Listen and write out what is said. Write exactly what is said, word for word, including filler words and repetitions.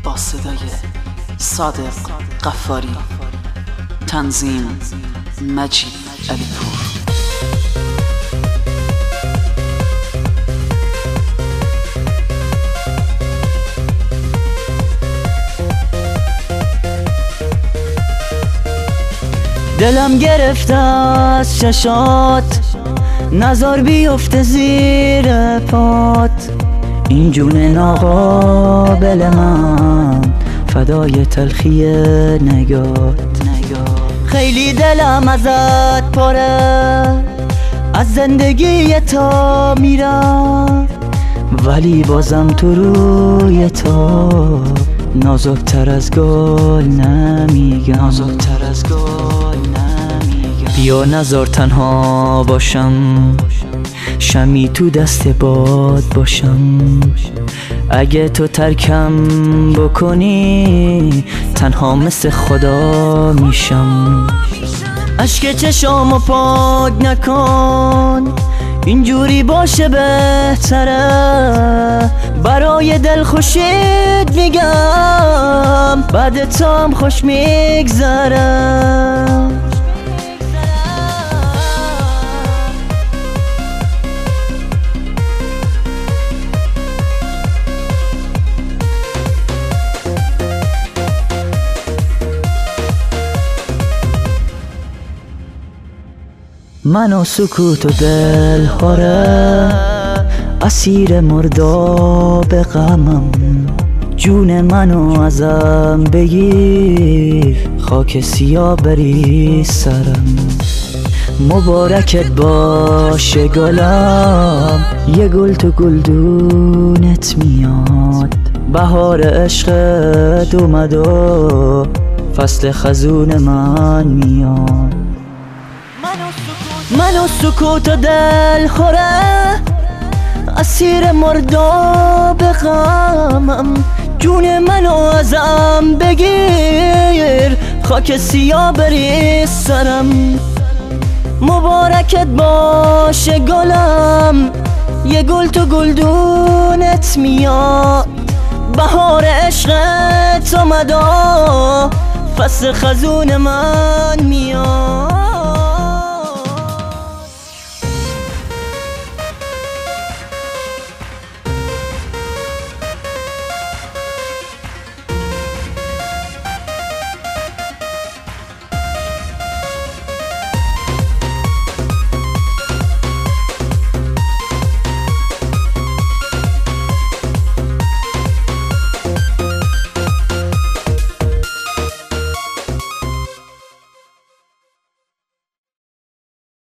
با صدای صادق غفاری، تنظیم مجید علیپور. دلم گرفته از چشات، نظر بیفته زیر پات. این جون ناقابل من فدای تلخی نگات. خیلی دلم ازت پره، از زندگی تا میرم، ولی بازم تو روی تا نازکتر از گل نمیگم. نازکتر از گل نمیگم. بیا نذار تنها باشم، شمی تو دست باد باشم. اگه تو ترکم بکنی تنها مثل خدا میشم. اشک چشامو پاک نکن، اینجوری باشه بهتره. برای دل خوشید میگم، بعد تو هم خوش میگذره. من و سکوت و دل خوره، اسیر مرداب غمم. جون منو ازم بگیر، خاک سیاه بری سرم. مبارکت باشه گلم، یه گل تو گلدونت میاد. بهار عشقت اومد و فصل خزون من میاد. من و سکوت و دل خوره، اسیر مرداب غمم. جون منو ازم بگیر، خاک سیاه بری سرم. مبارکت باشه گلم، یه گل تو گلدونت میاد. بهار عشقت اومد و فصل خزون من میاد.